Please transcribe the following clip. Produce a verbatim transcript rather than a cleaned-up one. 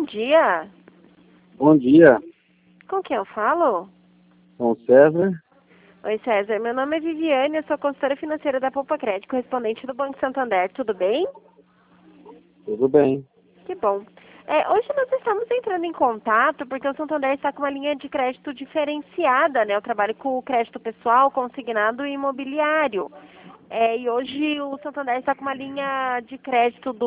dia. Bom dia, Com quem eu falo? com o César. Oi, César. Meu nome é Viviane, eu sou consultora financeira da Poupa Crédito, correspondente do Banco Santander. Tudo bem? Tudo bem? Que bom. É, hoje nós estamos entrando em contato porque o Santander está com uma linha de crédito diferenciada, né? Eu trabalho com o crédito pessoal, consignado e imobiliário. É, e hoje o Santander está com uma linha de crédito do